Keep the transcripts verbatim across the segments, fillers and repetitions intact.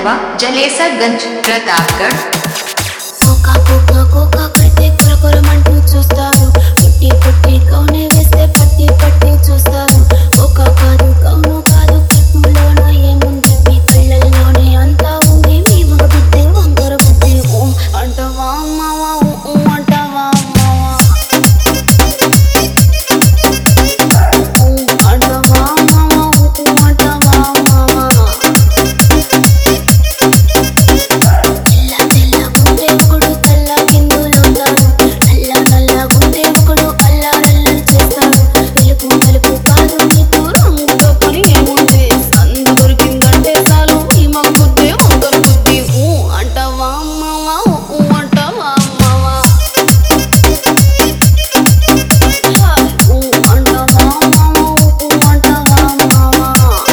खंडवा जलेसरगंज प्रतापगढ़। కోకా కోకా కోకా కడితే కొరకొరమంటూ చూస్తారు, పుట్టి పుట్టి కౌనే వేస్తే పట్టి పట్టి చూస్తారు. కోకా కాదు కౌను కాదు కట్టులోన ఏముంది, మీ కళ్ళల్లోనే అంతా ఉంది, మీ మగ బుద్ధి వంకర బుద్ధి. ఊ అంటవా మావా, ఊ అంటవా మావా, ఊ అంటవా మావా, ఊ అంటవా మావా. తెల్ల తెల్ల గుండె ఒకడు తెల్ల కిందులుంటాడు, నల్ల నల్ల గుండె ఒకడు అల్లారల్లం చేస్తాడు. తెలుపు తెలుపు కాదు నీకు రంగుతో పని ఏముంది, సందు దొరికిందంటే చాలు ఈ మగ బుద్ధి వంకర బుద్ధి. ఊ అంటవా మావా, ఊ అంటవా మావా, హాయ్ ఊ అంటవా మావా, ఊ అంటవా మావా.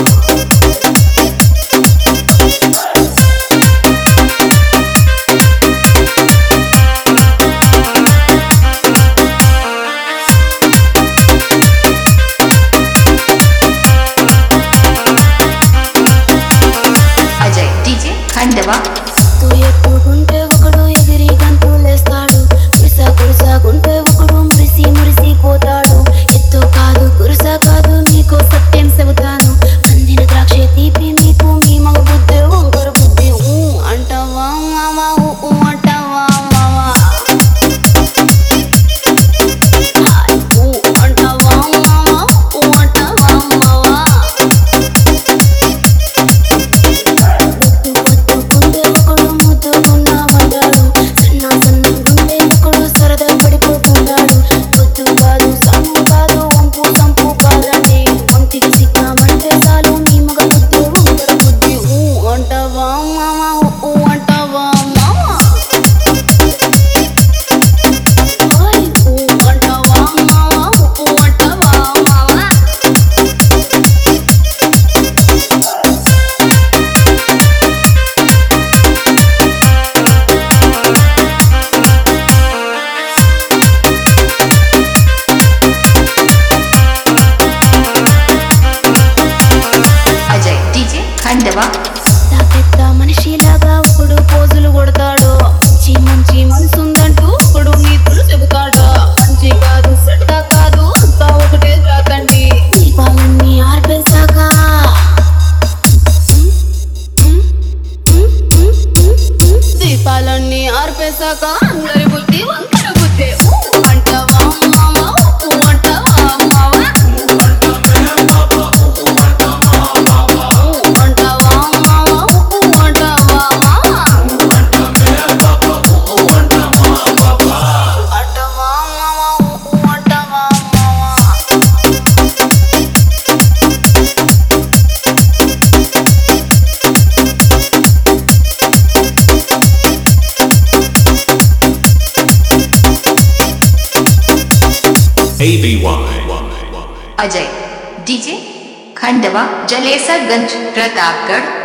अजय डीजे खंडवा। ఎత్తు ఎత్తుకుంటే ఒకడు ఎగిరి గంతులేస్తాడు, కురుసా కురుసాకుంటే ఒకడు మురిసి మురిసి పోతాడు. ఎత్తు కాదు కురుసా కాదు నీకో సత్యం చెబుతాను, అందిన ద్రాక్ష తీపి మీకు మీ మగ బుద్ధి వంకర బుద్ధి. ఊ అంటవా మావా, ఊ అంటవా మావా, హాయ్ ఊ అంటవా మావా, ఊ అంటవా మావా. ముద్దు పట్టుకుంటే ఒకడు ముద్దుకున్నామంటాడు, సన్న సన్న గుండె ఒకడు సరదా పడిపోతుంటాడు. పొద్దు కాదు సన్ను కాదు వంపు సంపు కాదండి, ఒంటికి సిక్కామంటే చాలు మీ మగ బుద్ధి వంకర బుద్ధి. ఊ అంటవా మావా, ఊ అంటవా మావా, హాయ్ ఊ అంటవా మావా, ఊ అంటవా మావా. अजय डीजे खंडवा। పెద్ద పెద్ద మనిషిలాగా ఒకడు పోజులు కొడతాడు, మంచి మంచి మనసుందంటూ ఒకడు నీతులు చెబుతాడు. మంచి కాదు చెడ్డ కాదు అంతా ఒకటే రాకండి, దీపాలన్నీ ఆర్పేశాక దీపాలన్నీ ఆర్పేశాక అందరి బుద్ధి వంకర బుద్ధి. ఊ అంటవా మావా, ఊ అంటవా మావా, ఊ అంటవా మావా, ఊ అంటవా మావా, ఊ అంటవా మావా. A B Y. Ajay DJ Khandwa Jalesarganj Pratapgarh.